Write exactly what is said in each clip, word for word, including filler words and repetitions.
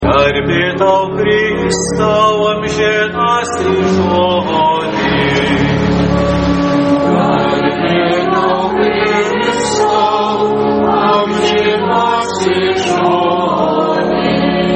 Garbė tau Kristau, amžinasis žodį. Garbė tau Kristau, amžinasis žodį.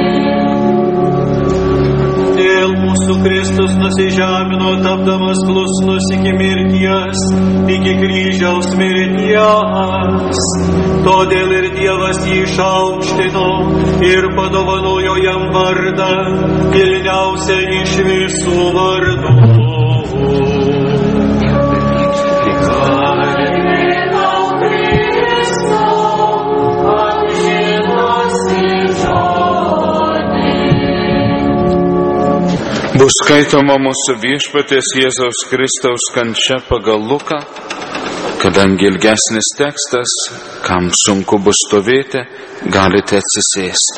Dėl mūsų Kristus nusižemino, tapdamas klusnus iki mirties, iki kryžiaus mirties. Todėl ir Dievas jį išaukštino ir padovanojo jam vardą, kilniausią iš visų vardų. Garbė tau Kristau, amžinasis žodį. Bus skaitoma mūsų Viešpaties Jėzaus Kristaus kančia pagal Luką. Kadangi ilgesnis tekstas, kam sunku bus stovėti, galite atsisėsti.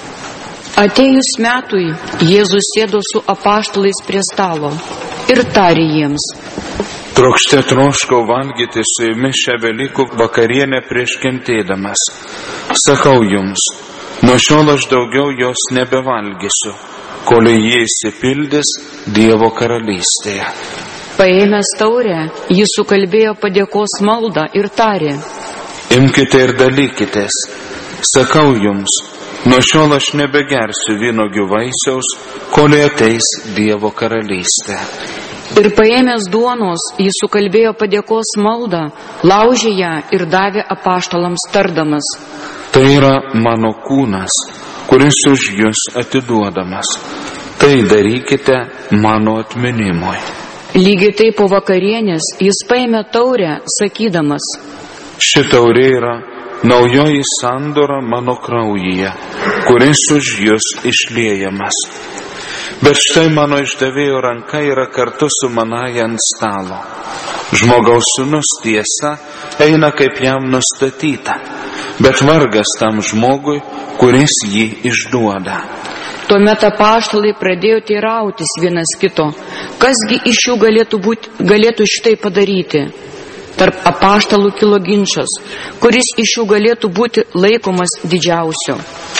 Atėjus metui, Jėzus sėdo su apaštalais prie stalo ir tarė jiems: Trokšte troškau valgyti su jumis šią Velykų vakarienę prieš kentėdamas. Sakau jums, nuo šiol aš daugiau jos nebevalgysiu, kol ji išsipildys Dievo karalystėje. Paėmęs taurę, jis sukalbėjo padėkos maldą ir tarė: Imkite ir dalykitės. Sakau jums, nuo šiol aš nebegersiu vynuogių vaisiaus, kol ateis Dievo karalystė. Ir paėmęs duonos, jis sukalbėjo padėkos maldą, laužė ją ir davė apaštalams tardamas: Tai yra mano kūnas, kuris už jus atiduodamas. Tai darykite mano atminimui. Lygiai taip po vakarienės jis paėmė taurę, sakydamas: Ši taurė yra naujoji sandora mano kraujyje, kuris už jus išliejamas. Bet štai mano išdavėjo ranka yra kartu su manąja ant stalo. Žmogaus sūnus tiesa eina kaip jam nustatyta, bet vargas tam žmogui, kuris jį išduoda. Tuomet apaštalai pradėjo teirautis vienas kito, kasgi iš jų galėtų, būti, galėtų šitai padaryti. Tarp apaštalų kilo ginčas, kuris iš jų galėtų būti laikomas didžiausiu.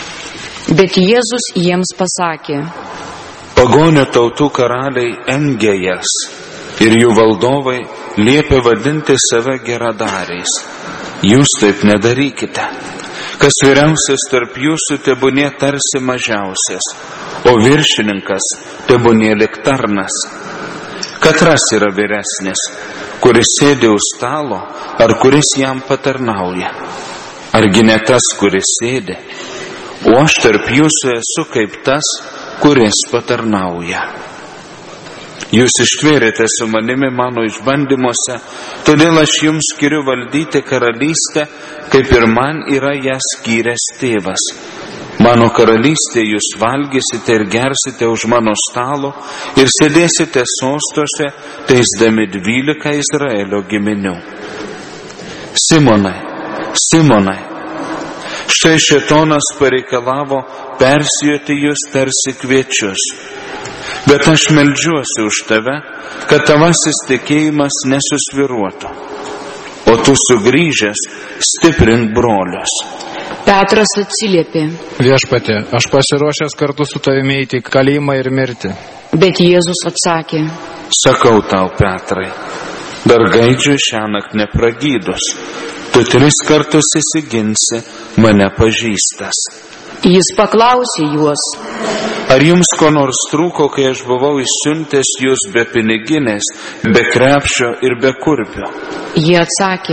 Bet Jėzus jiems pasakė: Pagonio tautų karaliai engia jas ir jų valdovai liepia vadinti save geradariais. Jūs taip nedarykite. Kas vyriausias tarp jūsų tebūnie tarsi mažiausias, o viršininkas tebūnie lyg tarnas. Katras yra vyresnis, kuris sėdi už stalo, ar kuris jam patarnauja? Argi ne tas, kuris sėdi? O aš tarp jūsų esu kaip tas, kuris patarnauja. Jūs ištvėrėte su manimi mano išbandymuose, todėl aš jums skiriu valdyti karalystę, kaip ir man yra ją skyręs tėvas. Mano karalystė jūs valgysite ir gersite už mano stalo ir sėdėsite sostuose, teisdami dvylika Izraelio giminių. Simonai, Simonai, štai šėtonas pareikalavo persijoti jūs tarsi kviečius. Bet aš meldžiuosi už tave, kad tavasis tikėjimas nesusviruotų. O tu sugrįžęs stiprink brolius. Petras atsiliepė: Viešpatie, aš pasiruošęs kartu su tavimi eiti į kalėjimą ir mirti. Bet Jėzus atsakė: Sakau tau, Petrai, dar gaidžiui šiąnakt nepragydus, tu tris kartus įsiginsi mane pažįstas. Jis paklausė juos: Ar jums ko nors trūko, kai aš buvau išsiuntęs jūs be piniginės, be krepšio ir be kurpio? Jie atsakė: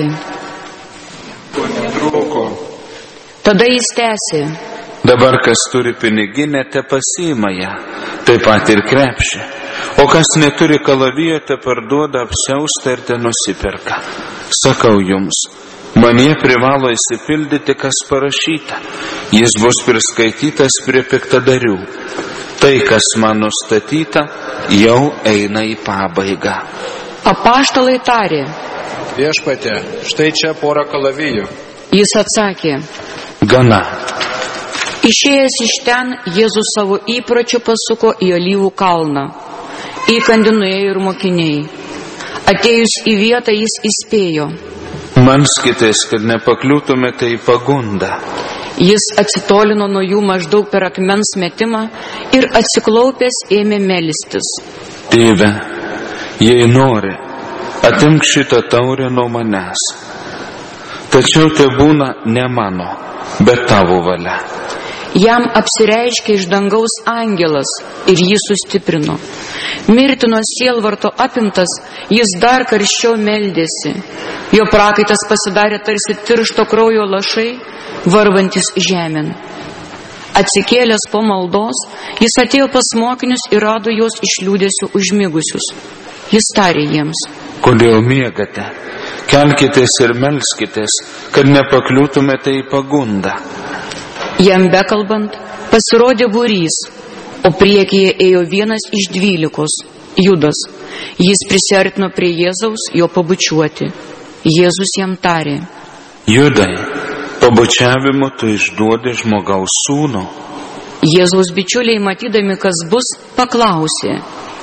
Trūko. Tada jis tęsė: Dabar kas turi piniginę, te pasiima ją, taip pat ir krepšį. O kas neturi kalavijo, te parduoda apsiaustą ir te nusiperka. Sakau jums, manie privalo įsipildyti, kas parašyta. Jis bus priskaitytas prie piktadarių. Tai, kas man nustatyta, jau eina į pabaigą. Apaštalai tarė: Viešpatie, štai čia pora kalavijų. Jis atsakė: Gana. Išėjęs iš ten, Jėzus savo įpročiu pasuko į Alyvų kalną. Įkandin nuėjo ir mokiniai. Atėjus į vietą jis įspėjo: Melskitės, kad nepakliūtumėte į pagundą. Jis atsitolino nuo jų maždaug per akmens metimą ir atsiklaupęs ėmė melstis. Tėve, jei nori, atimk šitą taurę nuo manęs. Tačiau tai būna ne mano, bet tavo valia. Jam apsireiškė iš dangaus angelas ir jį sustiprino. Mirtino sielvarto apimtas, jis dar karščiau meldėsi. Jo prakaitas pasidarė tarsi tiršto kraujo lašai, varvantis žemėn. Atsikėlęs po maldos, jis atėjo pas mokinius ir rado juos iš liūdėsių užmigusius. Jis tarė jiems: Kodėl miegate? Kelkitės ir melskitės, kad nepakliūtumėte į pagundą. Jam bekalbant, pasirodė būrys, o priekyje ėjo vienas iš dvylikos, Judas. Jis prisiartino prie Jėzaus jo pabučiuoti. Jėzus jam tarė: Judai, pabučiavimu tu išduodi žmogaus sūnų. Jėzaus bičiuliai, matydami, kas bus, paklausė: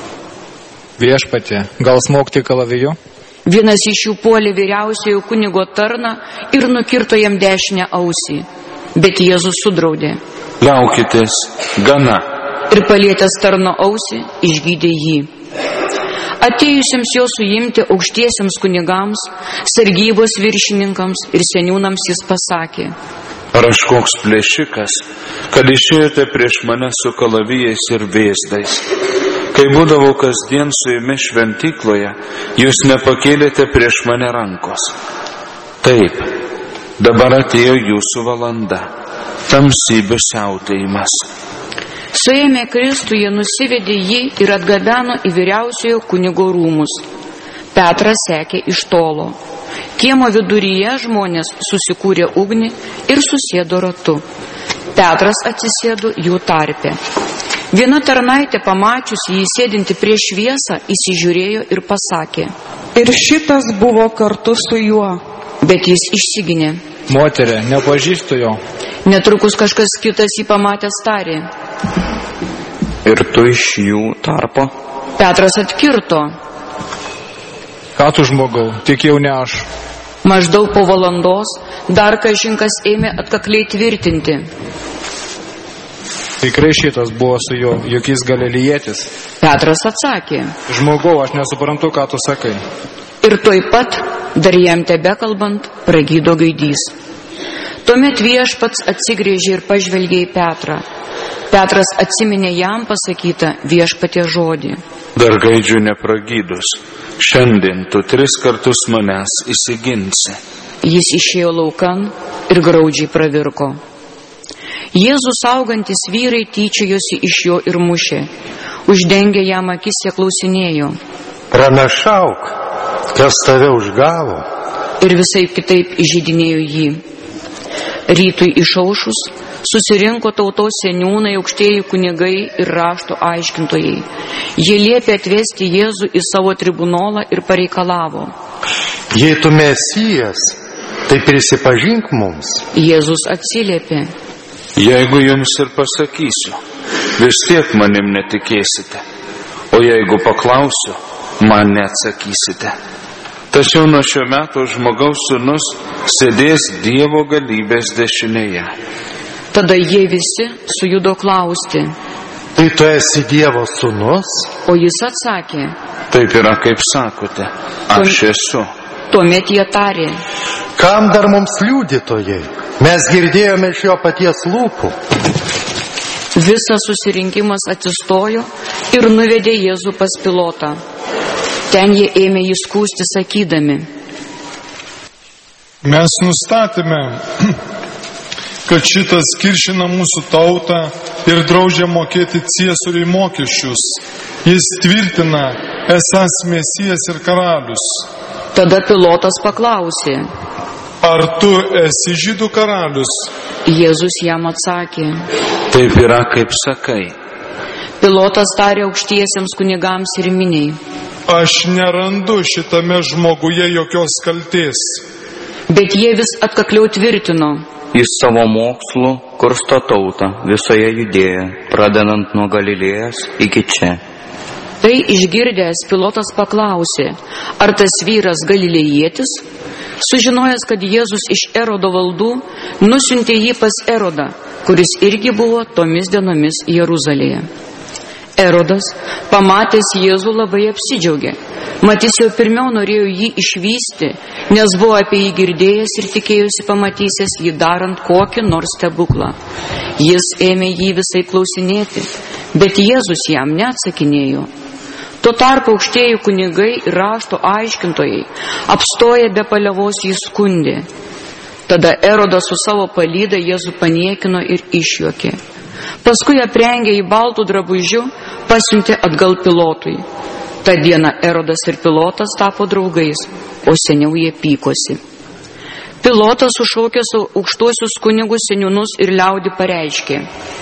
Viešpatie, gal smogti kalaviju? Vienas iš jų puolė vyriausiojo kunigo tarną ir nukirto jam dešinę ausį. Bet Jėzus sudraudė. Liaukitės, gana. Ir palietęs tarno ausį, išgydė jį. Atėjusiems jo suimti aukštiesiems kunigams, sargybos viršininkams ir seniūnams jis pasakė: Ar aš koks plėšikas, kad išėjote prieš mane su kalavijais ir vėzdais? Kai būdavau kasdien su jumis šventykloje, jūs nepakėlėte prieš mane rankos. Taip, dabar atėjo jūsų valanda, tamsybių siautėjimas. Suėmė Kristų, jie nusivedė jį ir atgabeno į vyriausiojo kunigo rūmus. Petras sekė iš tolo. Kiemo viduryje žmonės susikūrė ugnį ir susėdo ratu. Petras atsisėdo jų tarpe. Viena tarnaitė, pamačiusi jį sėdinti prieš šviesą, įsižiūrėjo ir pasakė: Ir šitas buvo kartu su juo. Bet jis išsiginė. Moterė, nepažįstu jo. Netrukus kažkas kitas jį pamatęs tarė: Ir tu iš jų tarpo? Petras atkirto: Ką tu žmogau, tik jau ne aš. Maždaug po valandos dar kažinkas ėmė atkakliai tvirtinti: Tikrai šitas buvo su juo, juk jis galilėjietis. Petras atsakė: Žmogau, aš nesuprantu, ką tu sakai. Ir tuoj pat, dar jam tebekalbant, pragydo gaidys. Tuomet Viešpats atsigrėžė ir pažvelgė į Petrą. Petras atsiminė jam pasakytą Viešpaties žodį: Dar gaidžių nepragydus, šiandien tu tris kartus manęs įsiginsi. Jis išėjo laukan ir graudžiai pravirko. Jėzus saugantis vyrai tyčiojosi iš jo ir mušė. Uždengę jam akis, jie klausinėjo: Pranašauk, kas tave užgavo? Ir visai kitaip įžeidinėjo jį. Rytui išaušus susirinko tautos seniūnai, aukštieji kunigai ir rašto aiškintojai. Jie liepė atvesti Jėzų į savo tribunolą ir pareikalavo: Jei tu Mesijas, tai prisipažink mums. Jėzus atsiliepė: Jeigu jums ir pasakysiu, vis tiek manim netikėsite, o jeigu paklausiu, man neatsakysite. Tačiau nuo šio meto žmogaus sūnus sėdės Dievo galybės dešinėje. Tada jie visi sujudo klausti: Tai tu esi Dievo sūnus? O jis atsakė: Taip yra, kaip sakote, aš esu. Tuomet jie tarė: Kam dar mums liudytojai? Mes girdėjome iš jo paties lūpų. Visas susirinkimas atsistojo ir nuvedė Jėzų pas Pilotą. Ten jie ėmė jį skųsti sakydami: Mes nustatėme, kad šitas kiršina mūsų tautą ir draudžia mokėti Ciesoriui mokesčius. Jis tvirtina, esąs Mesijas ir karalius. Tada Pilotas paklausė: Ar tu esi žydų karalius? Jėzus jam atsakė: Taip yra, kaip sakai. Pilotas tarė aukštiesiems kunigams ir miniai: Aš nerandu šitame žmoguje jokios kaltės. Bet jie vis atkakliau tvirtino: Jis savo mokslu kursto tautą visoje Judėjoje, pradedant nuo Galilėjos iki čia. Tai išgirdęs Pilotas paklausė: Ar tas vyras galilėjietis? Sužinojęs, kad Jėzus iš Erodo valdų, nusiuntė jį pas Erodą, kuris irgi buvo tomis dienomis Jeruzalėje. Erodas, pamatęs Jėzų, labai apsidžiaugė. Matys jau pirmiau norėjo jį išvysti, nes buvo apie jį girdėjęs ir tikėjusi pamatysęs jį darant kokį nors stebuklą. Jis ėmė jį visai klausinėti, bet Jėzus jam neatsakinėjo. Tuo tarpu aukštieji kunigai ir rašto aiškintojai apstoję be paliovos jį skundė. Tada Erodas su savo palyda Jėzų paniekino ir išjuokė. Paskui aprengė į baltų drabužių, pasiuntė atgal Pilotui. Ta diena Erodas ir Pilotas tapo draugais, o seniau jie pykosi. Pilotas sušaukė su aukštuosius kunigus, seniūnus ir liaudį pareiškė: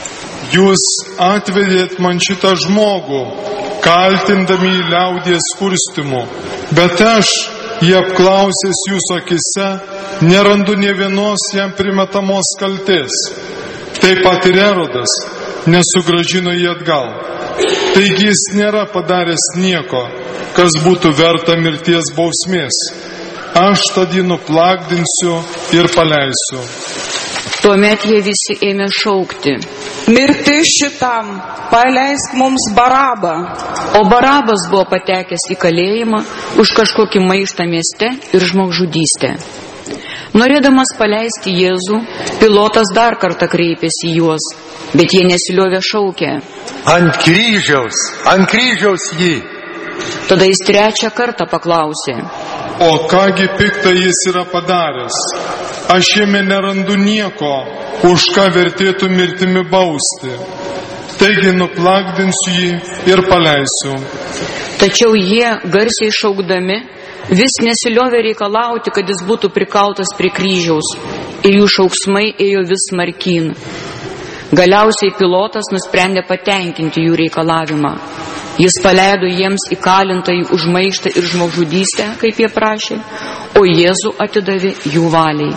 Jūs atvedėt man šitą žmogų, kaltindami į liaudies kurstimu, bet aš, jį apklausęs jūsų akise, nerandu nė vienos jam primetamos kaltės. Taip pat ir Erodas nesugrąžino jį atgal. Taigi jis nėra padaręs nieko, kas būtų verta mirties bausmės. Aš tad jį nuplagdinsiu ir paleisiu. Tuomet jie visi ėmė šaukti: Mirti šitam, paleisk mums Barabą. O Barabas buvo patekęs į kalėjimą už kažkokį maištą mieste ir žmogžudystę. Norėdamas paleisti Jėzų, Pilotas dar kartą kreipėsi į juos, bet jie nesiliovė šaukę: Ant kryžiaus, ant kryžiaus jį. Tada jis trečią kartą paklausė: O kągi piktą jis yra padaręs? Aš jame nerandu nieko, už ką vertėtų mirtimi bausti. Taigi nuplagdinsiu jį ir paleisiu. Tačiau jie, garsiai šaukdami, vis nesiliovė reikalauti, kad jis būtų prikaltas prie kryžiaus, ir jų šauksmai ėjo vis smarkyn. Galiausiai Pilotas nusprendė patenkinti jų reikalavimą. Jis paleido jiems įkalintąjį už maištą ir žmogžudystę, kaip jie prašė, o Jėzų atidavė jų valiai.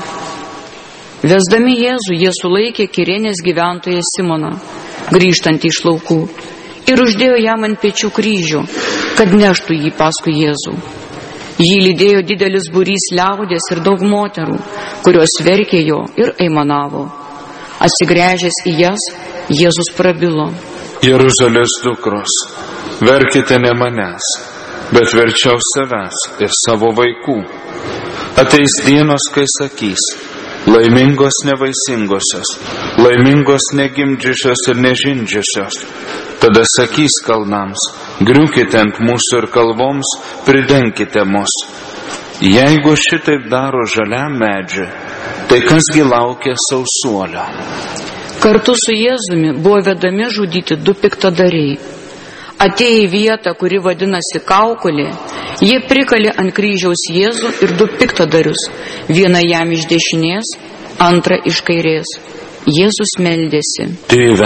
Vesdami Jėzų, jie sulaikė Kirenės gyventoją Simoną, grįžtantį iš laukų, ir uždėjo jam ant pečių kryžių, kad neštų jį paskui Jėzų. Jį lydėjo didelis būrys liaudės ir daug moterų, kurios verkė jo ir aimanavo. Atsigręžęs į jas, Jėzus prabilo: Jeruzalės dukros, verkite ne manęs, bet verčiau savęs ir savo vaikų. Ateis dienos, kai sakys: laimingos nevaisingosios, laimingos negimdžiusios ir nežindžiusios. Tada sakys kalnams: griūkite ant mūsų ir kalvoms pridenkite mus. Jeigu šitaip daro žaliam medžiui, tai kasgi laukia sausuolio? Kartu su Jėzumi buvo vedami žudyti du piktadariai. Atėję į vietą, kuri vadinasi Kaukolė, jie prikalė ant kryžiaus Jėzų ir du piktadarius, vieną jam iš dešinės, antrą iš kairės. Jėzus meldėsi: Tėve,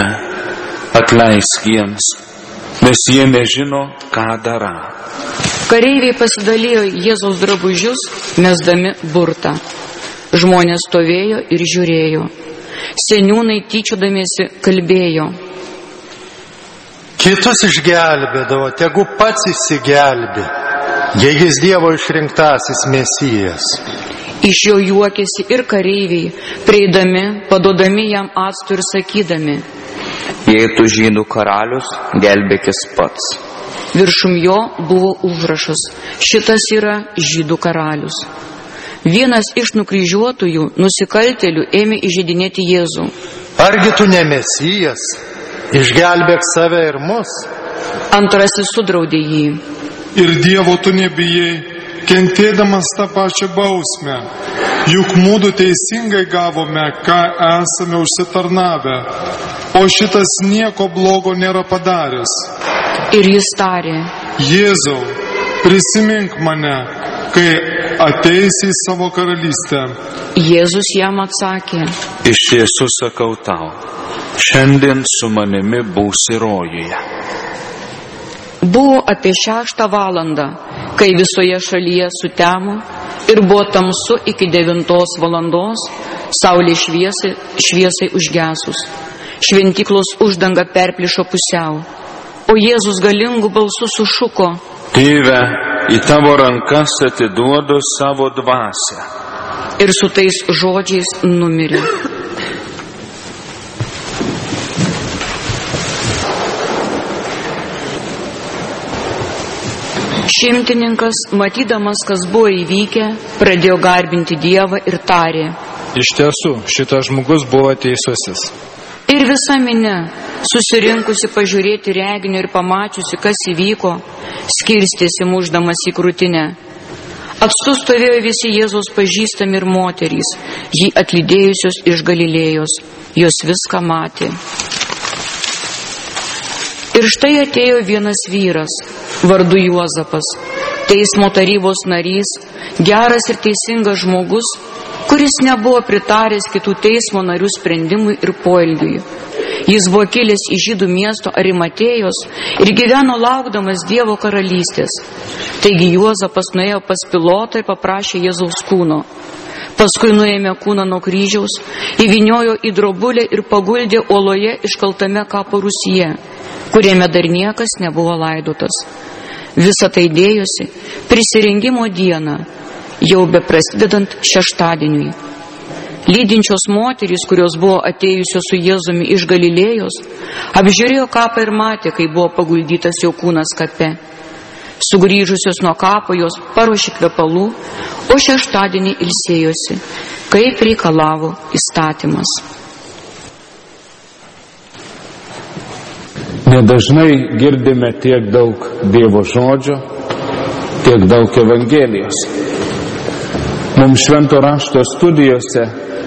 atleisk jiems, nes jie nežino, ką dara. Kareiviai pasidalijo Jėzaus drabužius, mesdami burtą. Žmonės stovėjo ir žiūrėjo. Seniūnai tyčiodamiesi kalbėjo: Kitus išgelbėdavo, tegu pats įsigelbė, jei jis Dievo išrinktasis Mesijas. Iš jo juokėsi ir kareiviai, prieidami, paduodami jam actų ir sakydami: Jei tu žydų karalius, gelbėkis pats. Viršum jo buvo užrašas: šitas yra žydų karalius. Vienas iš nukryžiuotųjų nusikaltėlių ėmė įžeidinėti Jėzų: Argi tu ne Mesijas? Išgelbėk save ir mus. Antrasis sudraudė jį: Ir Dievo tu nebijai, kentėdamas tą pačią bausmę. Juk mūdu teisingai gavome, ką esame užsitarnavę, o šitas nieko blogo nėra padaręs. Ir jis tarė: Jėzau, prisimink mane, kai ateisi į savo karalystę. Jėzus jam atsakė: Iš tiesų sakau tau, šiandien su manimi būsi rojuje. Buvo apie šeštą valandą, kai visoje šalyje sutemo ir buvo tamsu iki devintos valandos, saulė šviesai, šviesai užgesus. Šventyklos uždanga perplyšo pusiau, o Jėzus galingu balsu sušuko: Tėve, į tavo rankas atiduodu savo dvasią. ir su tais žodžiais numirė. Šimtininkas, matydamas, kas buvo įvykę, pradėjo garbinti Dievą ir tarė: Iš tiesų, šitas žmogus buvo teisusis. Ir visa minia, susirinkusi pažiūrėti reginio ir pamačiusi, kas įvyko, skirstėsi muždamas į krūtinę. Atstu stovėjo visi Jėzaus pažįstami ir moterys, jį atlydėjusios iš Galilėjos, jos viską matė. Ir štai atėjo vienas vyras, vardu Juozapas, teismo tarybos narys, geras ir teisingas žmogus, kuris nebuvo pritaręs kitų teismo narių sprendimui ir poelgiui. Jis buvo kilęs iš žydų miesto Arimatėjos ir gyveno laukdamas Dievo karalystės. Taigi Juozapas nuėjo pas Pilotą ir paprašė Jėzaus kūno. Paskui nuėmė kūną nuo kryžiaus, įvyniojo į drobulę ir paguldė uoloje iškaltame kapo rūsyje, kuriame dar niekas nebuvo laidotas. Visa tai dėjosi prisirengimo dieną, jau beprasidedant šeštadieniui. Lydinčios moterys, kurios buvo atėjusios su Jėzumi iš Galilėjos, apžiūrėjo kapą ir matė, kai buvo paguldytas jo kūnas kape. Sugrįžusios nuo kapo jos paruošė kvepalų, o šeštadienį ilsėjosi, kaip reikalavo įstatymas. Nedažnai girdime tiek daug Dievo žodžio, tiek daug Evangelijos. Mums švento rašto studijose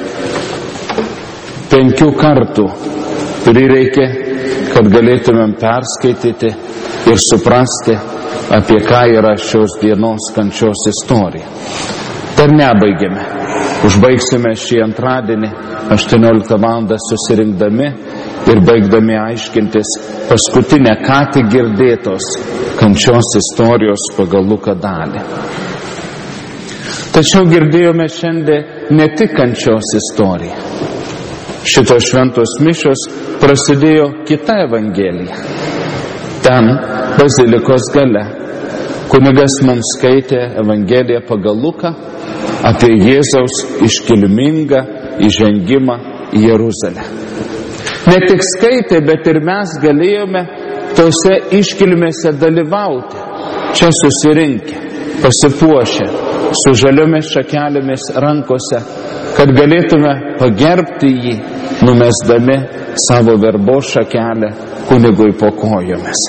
penkių kartų prireikė, kad galėtumėm perskaityti ir suprasti, apie ką yra šios dienos kančios istorija. Dar nebaigėme. Užbaigsime šį antradienį aštuonioliktą valandą susirinkdami ir baigdami aiškintis paskutinę ką tik girdėtos kančios istorijos pagal Luką dalį. Tačiau girdėjome šiandien ne tik kančios istoriją. Šitos šventos mišios prasidėjo kita evangelija. Ten, bazilikos gale, kunigas mums skaitė evangeliją pagal Luką apie Jėzaus iškilmingą įžengimą į Jeruzalę. Ne tik skaitė, bet ir mes galėjome tose iškilmėse dalyvauti, čia susirinkę, pasipuošę, su žaliomis šakelėmis rankose, kad galėtume pagerbti jį, numesdami savo verbos šakelę kunigui po kojomis.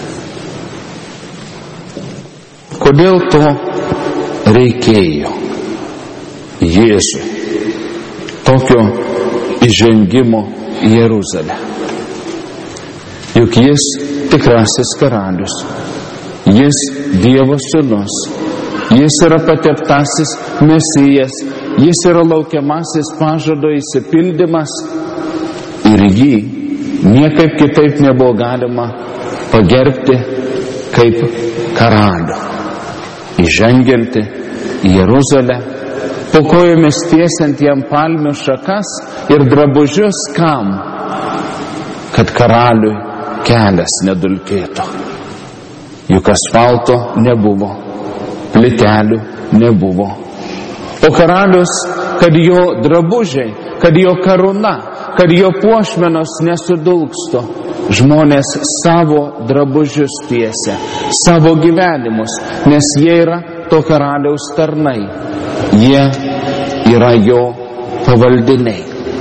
Kodėl to reikėjo Jėzui, tokio įžengimo į Jeruzalę? Juk jis tikrasis karalius, jis Dievo sūnus, jis yra pateptasis Mesijas, jis yra laukiamasis pažado išsipildymas ir jį niekaip kitaip nebuvo galima pagerbti kaip karalių. Įžengianti į Jeruzalę, po kojomis tiesiant jam palmių šakas ir drabužius kam? Kad karaliui kelias nedulkėtų. Juk asfalto nebuvo, plytelių nebuvo. O karalius, kad jo drabužiai, kad jo karūna, kad jo puošmenos nesudulksto, žmonės savo drabužius tiesia, savo gyvenimus, nes jie yra to karaliaus tarnai, jie yra jo pavaldiniai.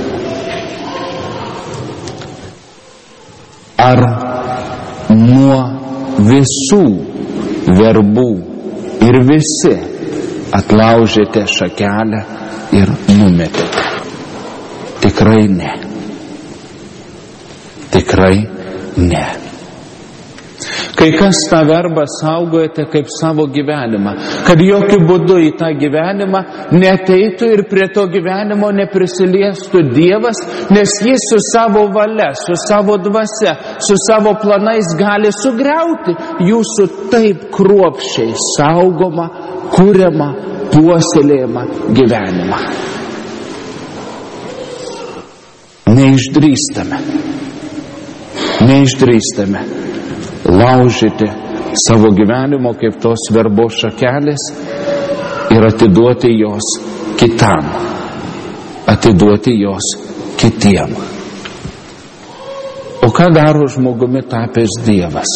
Ar nuo visų verbų ir visi atlaužėte šakelę ir numetėte? Tikrai ne. Tikrai ne. Kai kas tą verbą saugojate kaip savo gyvenimą, kad jokių būdų į tą gyvenimą neateitų ir prie to gyvenimo neprisiliestų Dievas, nes jis su savo valia, su savo dvasia, su savo planais gali sugriauti jūsų taip kruopščiai saugomą, kuriamą, puoselėjimą gyvenimą. Neišdrįstame, neišdrįstame laužyti savo gyvenimo kaip tos verbos šakelės ir atiduoti jos kitam, atiduoti jos kitiem. O ką daro žmogumi tapęs Dievas?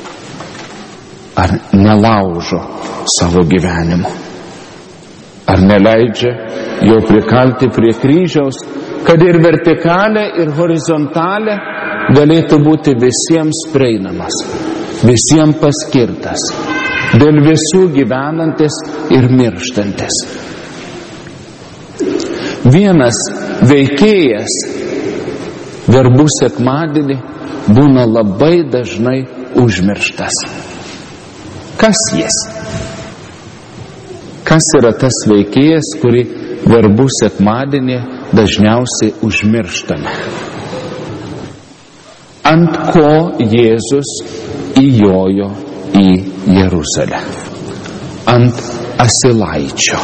Ar nelaužo savo gyvenimu? Ar neleidžia jo prikalti prie kryžiaus, kad ir vertikalė, ir horizontalė galėtų būti visiems prieinamas, visiems paskirtas, dėl visų gyvenantis ir mirštantis. Vienas veikėjas verbų sekmadienį būna labai dažnai užmirštas. Kas jis? Kas yra tas veikėjas, kurį verbų sekmadienį dažniausiai užmirštame? Ant ko Jėzus įjojo į Jeruzalę? Ant asilaičio.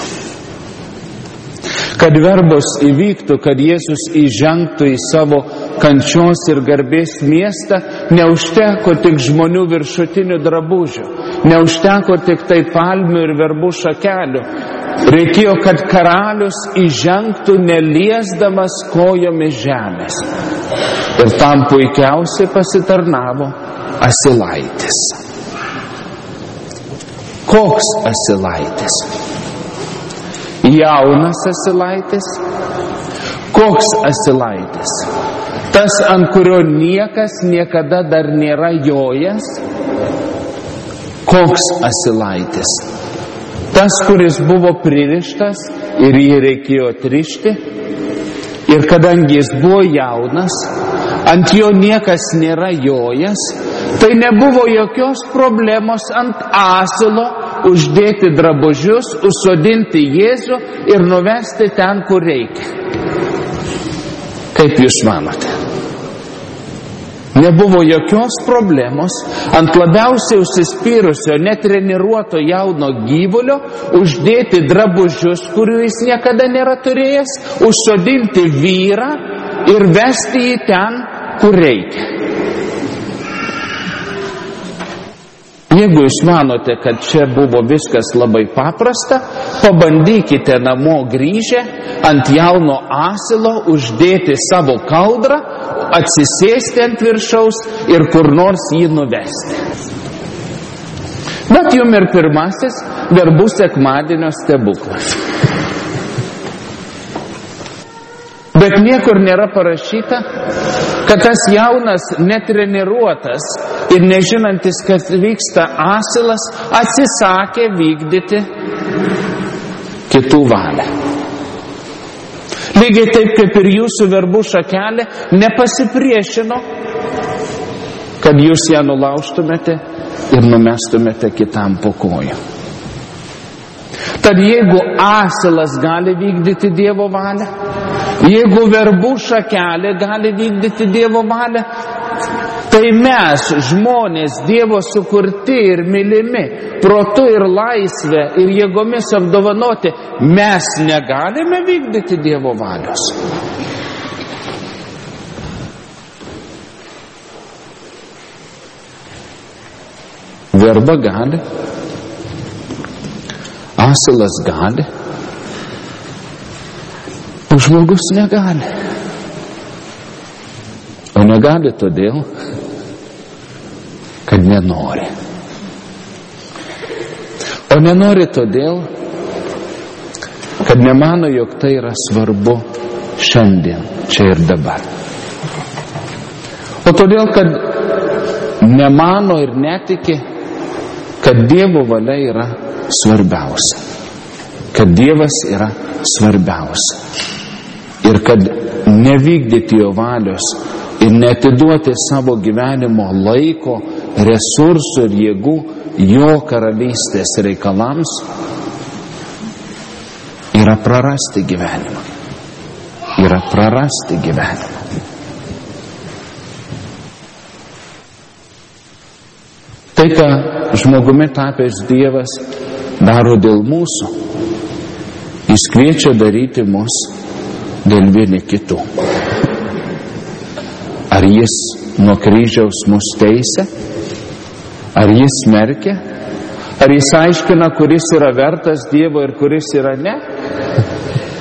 Kad verbos įvyktų, kad Jėzus įžengtų į savo kančios ir garbės miestą, neužteko tik žmonių viršutinių drabužių, neužteko tik tai palmių ir verbų šakelių. Reikėjo, kad karalius įžengtų neliesdamas kojomis žemės. Ir tam puikiausiai pasitarnavo asilaitis. Koks asilaitis? Jaunas asilaitis. Koks asilaitis? Tas, ant kurio niekas niekada dar nėra jojęs. Koks asilaitis? Tas, kuris buvo pririštas ir jį reikėjo atrišti. Ir kadangi jis buvo jaunas, ant jo niekas nėra jojęs, tai nebuvo jokios problemos ant asilo uždėti drabužius, užsodinti Jėzų ir nuvesti ten, kur reikia. Kaip jūs manote? Nebuvo jokios problemos ant labiausiai užsispyrusio, netreniruoto jauno gyvulio uždėti drabužius, kurių jis niekada nėra turėjęs, užsodinti vyrą ir vesti jį ten, kur reikia. Jeigu jūs manote, kad čia buvo viskas labai paprasta, pabandykite namo grįžę ant jauno asilo uždėti savo kaldrą, atsisėsti ant viršaus ir kur nors jį nuvesti. Bet jums ir pirmasis verbų sekmadienio stebuklas. Bet niekur nėra parašyta, kad tas jaunas, netreniruotas ir nežinantis, kas vyksta asilas, atsisakė vykdyti kitų valią. Lygiai taip, kaip ir jūsų verbų šakelė nepasipriešino, kad jūs ją nulaužtumėte ir numestumėte kitam po kojų. Tad jeigu asilas gali vykdyti Dievo valią, jeigu verbų šakelė gali vykdyti Dievo valią, tai mes, žmonės, Dievo sukurti ir mylimi, protu ir laisvę ir jėgomis apdovanoti, mes negalime vykdyti Dievo valios. Verba gali, asilas gali, o žmogus negali. O negali todėl, kad nenori. O nenori todėl, kad nemano, jog tai yra svarbu šiandien, čia ir dabar. O todėl, kad nemano ir netiki, kad Dievo valia yra svarbiausia. Kad Dievas yra svarbiausia. Ir kad nevykdyti jo valios ir neatiduoti savo gyvenimo laiko, resursų ir jėgų jo karalystės reikalams yra prarasti gyvenimą. Yra prarasti gyvenimą. Tai, ką žmogumi tapęs Dievas daro dėl mūsų, jis kviečia daryti mus dėl vieni kitų. Ar jis nuo kryžiaus mus teisia? Ar jis smerkia? Ar jis aiškina, kuris yra vertas Dievo ir kuris yra ne?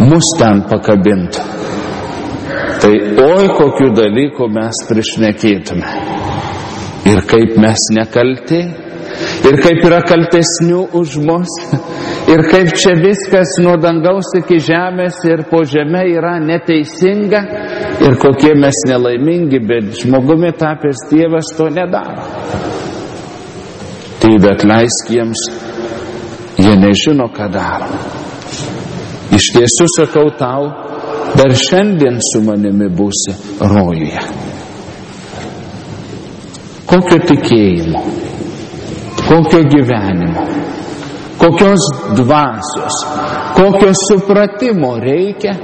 mus ten pakabintų. Tai oi kokių dalykų mes prišnekėtume. Ir kaip mes nekalti, ir kaip yra kaltesnių už mus, ir kaip čia viskas nuo dangaus iki žemės ir po žemė yra neteisinga, ir kokie mes nelaimingi, bet žmogumi tapęs Dievas to nedaro. Tai bet leisk jiems, jie nežino, ką daro. Iš tiesų sakau tau, dar šiandien su manimi būsi rojuje. Kokio tikėjimo, kokio gyvenimo, kokios dvasios, kokio supratimo reikia,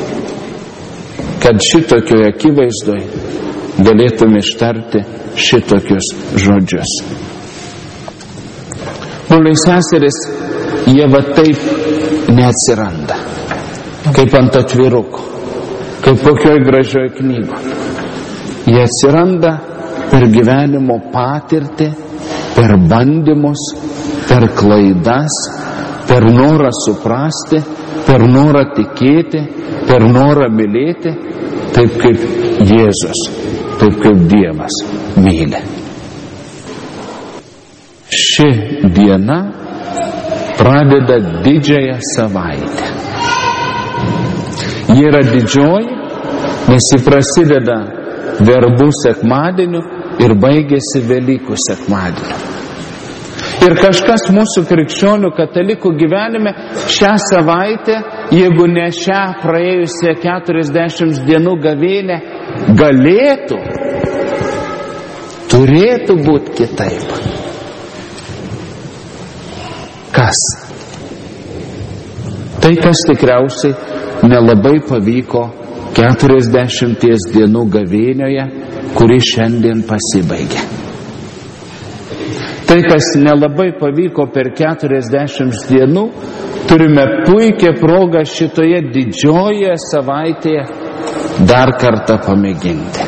kad šitokioje akivaizdoje galėtume ištarti šitokius žodžius. Broliai seserys, jie va taip neatsiranda, kaip ant atviruko, kaip kokioj gražioj knygoje. Jie atsiranda per gyvenimo patirtį, per bandymus, per klaidas, per norą suprasti, per norą tikėti, per norą mylėti, taip kaip Jėzus, taip kaip Dievas myli. Ši diena pradeda didžiąją savaitę. Ji yra didžioji, nes ji prasideda verbų sekmadieniu ir baigėsi Velykų sekmadieniu. Ir kažkas mūsų krikščionių katalikų gyvenime šią savaitę, jeigu ne šią praėjusią keturiasdešimt dienų gavėnią, galėtų, turėtų būti kitaip. Kas? Tai, kas tikriausiai nelabai pavyko keturiasdešimties dienų gavėnioje, kuri šiandien pasibaigė. Tai, kas nelabai pavyko per keturiasdešimt dienų, turime puikią progą šitoje didžiojoje savaitėje dar kartą pamėginti.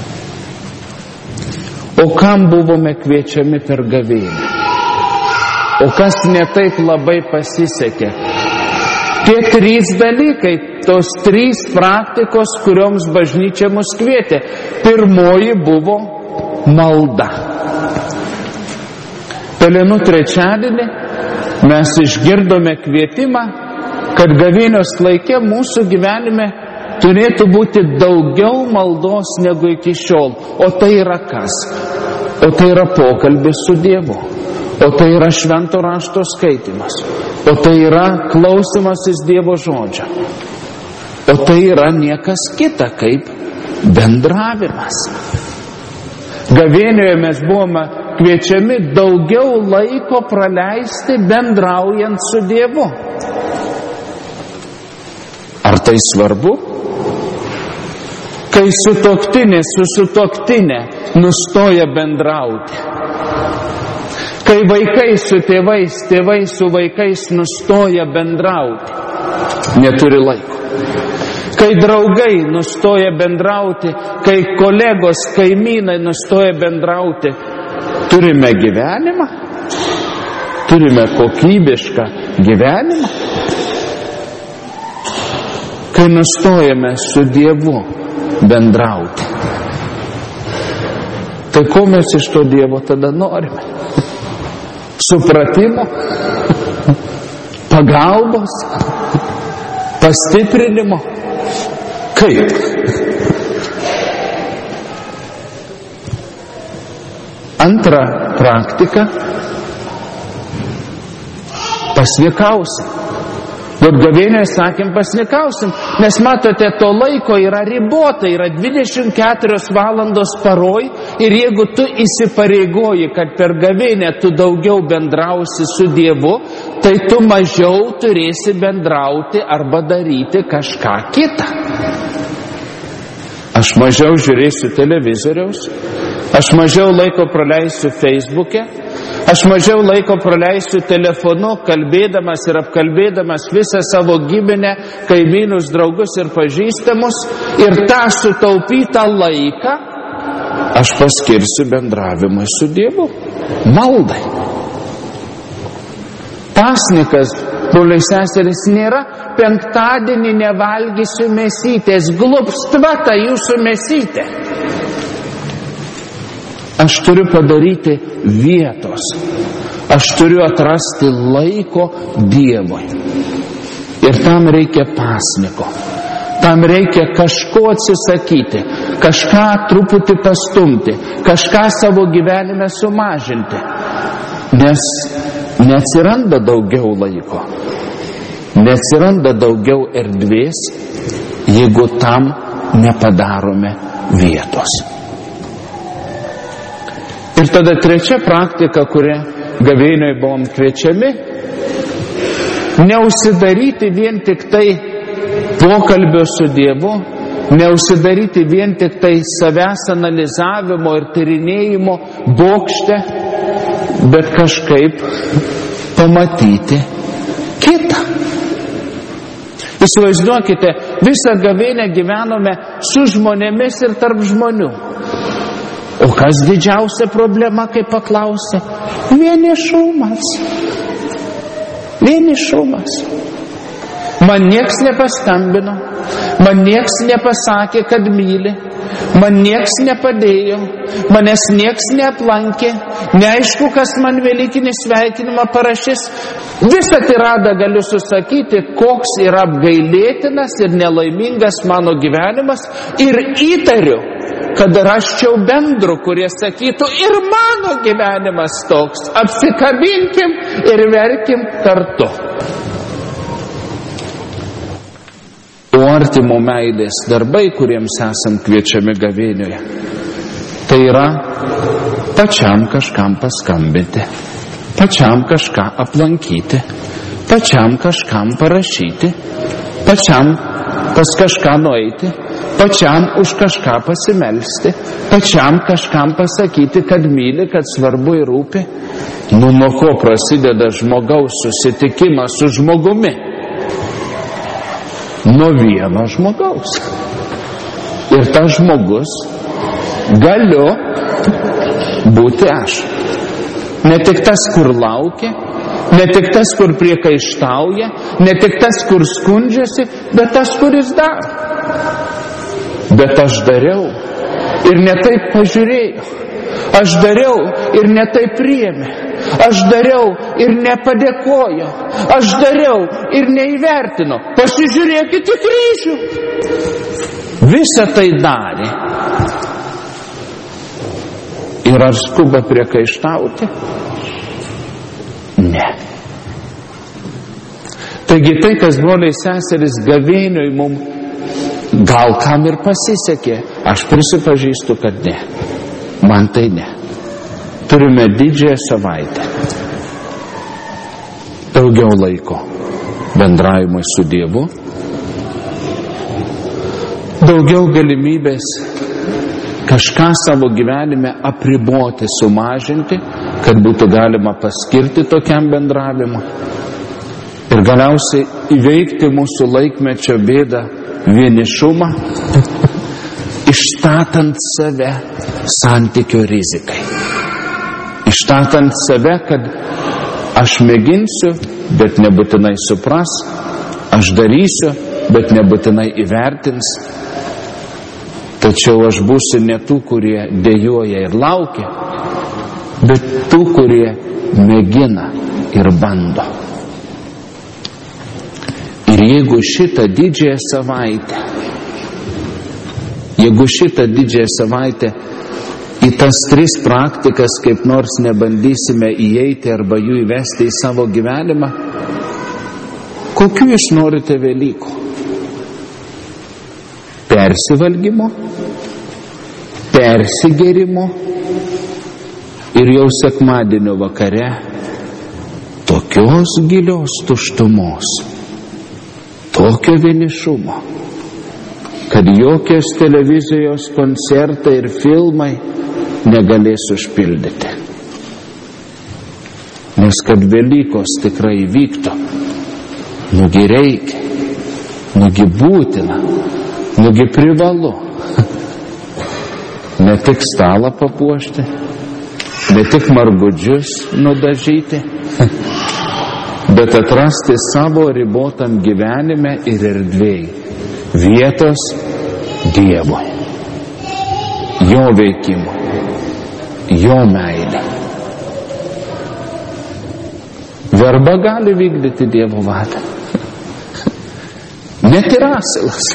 O kam buvome kviečiami per gavėnią? O kas netaip labai pasisekė? Tie trys dalykai, tos trys praktikos, kurioms bažnyčia mus kvietė. Pirmoji buvo malda. Pelenų trečiadienį mes išgirdome kvietimą, kad gavėnios laike mūsų gyvenime turėtų būti daugiau maldos negu iki šiol. O tai yra kas? O tai yra pokalbis su Dievu. O tai yra švento rašto skaitimas. O tai yra klausimasis Dievo žodžio. O tai yra niekas kita kaip bendravimas. Gavėnioje mes buvome kviečiami daugiau laiko praleisti bendraujant su Dievu. Ar tai svarbu? Kai sutuoktinė su sutuoktinė nustoja bendrauti. Kai vaikai su tėvais, tėvai su vaikais nustoja bendrauti, neturi laiko. Kai draugai nustoja bendrauti, kai kolegos, kaimynai nustoja bendrauti, turime gyvenimą? Turime kokybišką gyvenimą? Kai nustojame su Dievu bendrauti, tai ko mes iš to Dievo tada norime? Supratimo, pagalbos, pastiprinimo. Kaip? Antra praktika – pasnikausim. Bet gavėnioje sakėm pasnikausim, nes matote, to laiko yra ribota, yra dvidešimt keturios valandos paroj ir jeigu tu įsipareigoji, kad per gavėnę tu daugiau bendrausi su Dievu, tai tu mažiau turėsi bendrauti arba daryti kažką kitą. Aš mažiau žiūrėsiu televizoriaus, aš mažiau laiko praleisiu Facebook'e, aš mažiau laiko praleisiu telefonu, kalbėdamas ir apkalbėdamas visą savo giminę, kaimynus, draugus ir pažįstamus, ir tą sutaupytą laiką aš paskirsiu bendravimui su Dievu, maldai. Pasnikas broliai seserys, nėra penktadienį nevalgysiu mėsytės, glupstva ta jūsų mėsytė. Aš turiu padaryti vietos. Aš turiu atrasti laiko Dievui. Ir tam reikia pasniko. Tam reikia kažko atsisakyti, kažką truputį pastumti, kažką savo gyvenime sumažinti. Nes neatsiranda daugiau laiko, neatsiranda daugiau erdvės, jeigu tam nepadarome vietos. Ir tada trečia praktika, kurią gavėnioj buvom kviečiami, neužsidaryti vien tik tai pokalbio su Dievu, neužsidaryti vien tik tai savęs analizavimo ir tyrinėjimo bokšte, bet kažkaip pamatyti kitą. Įsivaizduokite, visą gavėnę gyvenome su žmonėmis ir tarp žmonių. O kas didžiausia problema, kaip paklausė? Vienišumas. Vienišumas. Man nieks nepaskambino, man nieks nepasakė, kad myli, man nieks nepadėjo, manęs nieks neaplankė, neaišku, kas man velykinį sveikinimą parašys. Visą tiradą galiu susakyti, koks yra apgailėtinas ir nelaimingas mano gyvenimas, ir įtariu, kad rasčiau bendrų, kurie sakytų, ir mano gyvenimas toks, apsikabinkim ir verkim kartu. O artimo meilės darbai, kuriems esam kviečiami gavėnioje, tai yra pačiam kažkam paskambinti, pačiam kažką aplankyti, pačiam kažkam parašyti, pačiam pas kažką nueiti, pačiam už kažką pasimelsti, pačiam kažkam pasakyti, kad myli, kad svarbu ir rūpi. Nu, nuo ko prasideda žmogaus susitikimas su žmogumi? Nuo vieno žmogaus. Ir tas žmogus galiu būti aš. Ne tik tas, kur laukia, ne tik tas, kur priekaištauja, ne tik tas, kur skundžiasi, bet tas, kuris daro. Bet aš dariau ir ne taip pažiūrėjau. Aš dariau ir ne taip priėmė. Aš dariau ir nepadėkojo. Aš dariau ir neįvertino. Pasižiūrėkite į kryžių. Visą tai darė. Ir ar skuba priekaištauti? Ne. Taigi tai, kas broliai seserys gavėnioj mums gal kam ir pasisekė, aš prisipažįstu, kad ne. Man tai ne. Turime didžiąją savaitę. Daugiau laiko bendravimui su Dievu. Daugiau galimybės kažką savo gyvenime apriboti, sumažinti, kad būtų galima paskirti tokiam bendravimui. Ir galiausiai įveikti mūsų laikmečio bėdą, vienišumą, išstatant save santykio rizikai. Išstatant save, kad aš mėginsiu, bet nebūtinai supras, aš darysiu, bet nebūtinai įvertins. Tačiau aš būsiu ne tų, kurie dejuoja ir laukia, bet tų, kurie mėgina ir bando. Ir jeigu šitą didžiąją savaitę, jeigu šitą didžiąją savaitę į tas tris praktikas kaip nors nebandysime įeiti arba jų įvesti į savo gyvenimą, kokiu jūs norite Velykų? Persivalgymo, persigerimo ir jau sekmadienio vakare tokios gilios tuštumos, tokio vienišumo, kad jokios televizijos koncertai ir filmai negalės užpildyti. Nes kad Velykos tikrai vyktų, nugi reikia, nugi būtina, nugi privalu. Ne tik stalą papuošti, ne tik margudžius nudažyti, bet atrasti savo ribotam gyvenime ir erdvėj vietos Dievui, jo veikimui, jo meilė. Verba gali vykdyti Dievo valią. Net ir asilas.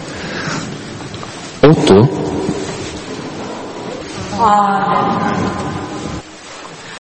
O tu? Amen.